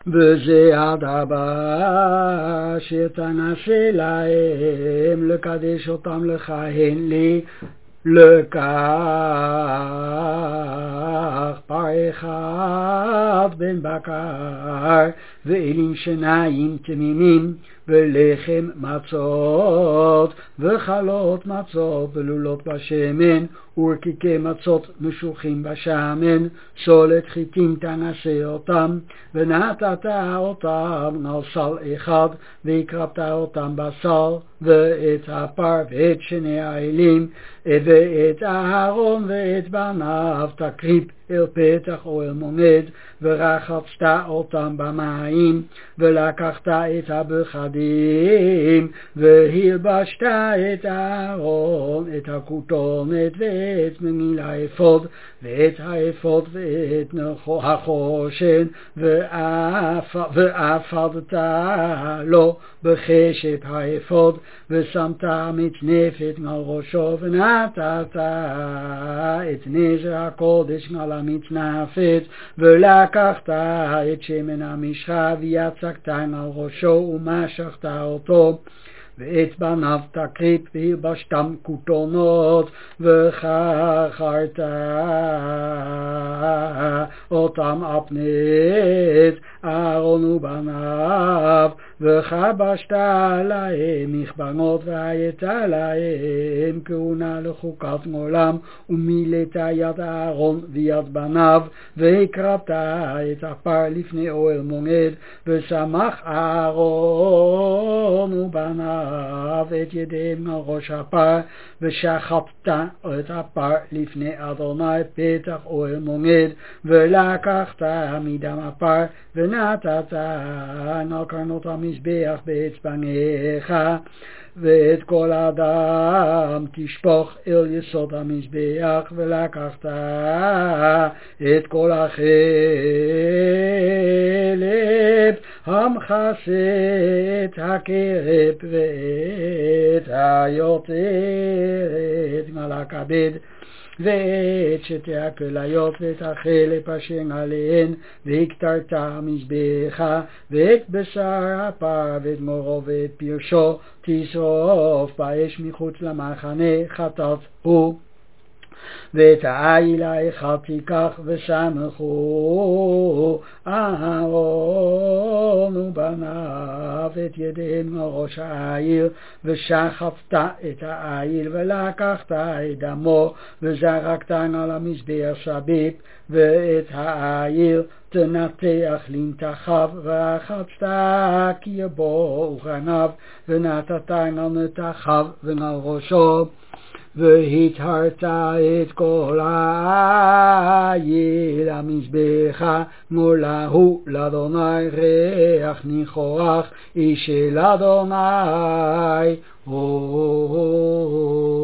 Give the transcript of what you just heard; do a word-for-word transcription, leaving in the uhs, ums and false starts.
וזה הדבר שתנסה להם לקדש אותם לכהן לי לקח פר אחד בן בקר ואלים שניים תמימים ולחם מצות וחלות מצות ולולות בשמן ורקיקי מצות משוחים בשמן סולת חיטים תנסה אותם ונתת אותם על סל אחד והקרבת אותם בסל ואת הפר ואת שני האלים ואת אהרון ואת בניו תקריב אל פתח אוהל מועד ורחצת אותם במים ולקחת את הבגדים והלבשת את אהרון את הכותונת ואת מגיל האפוד ואת האפוד ואת החושן ואפדת לו בחשב האפוד ושמת מצנפת על ראשו ונתת את נזר הקודש על המצנפת ולקחת את שמן המשחה ויצקת על ראשו ומשכת אותו ואת בניו תקריב והלבשתם כותונות וחכרת אותם על פני אהרון ובניו וכבשת להם מכבנות והיית להם כהונה לחוקת עולם ומילאת יד אהרון ויד בניו והקרבת את הפר לפני אוהל מועד ושמח אהרון ובניו את ידיהם על ראש הפר ושחטת את הפר לפני אדוני פתח אוהל מועד ולקחת מדם הפר ונתת על קרנות המזבח באצבעיך ואת כל הדם תשפוך אל יסוד המזבח ולקחת את כל החלב המכסה את הקרב ואת היותרת על הכבד ואת שתי הכליות ואת החלב אשר עליהן והקטרת המזבחה ואת בשר הפר ואת מורו ואת פרשו תשרוף באש מחוץ למחנה חטאת הוא ואת העיל האחד תיקח ושמחו אהרון ובניו את ידיהם על ראש העיל ושחפת את העיל ולקחת את דמו וזרקת על המזבח סביב ואת העיל תנתח לנתחיו ורחצת קרבו וכרניו ונתת על נתחיו ועל ראשו והטהרת את כל העיל המזבחה מולהו לאדוני ריח ניחוח איש אל אדוני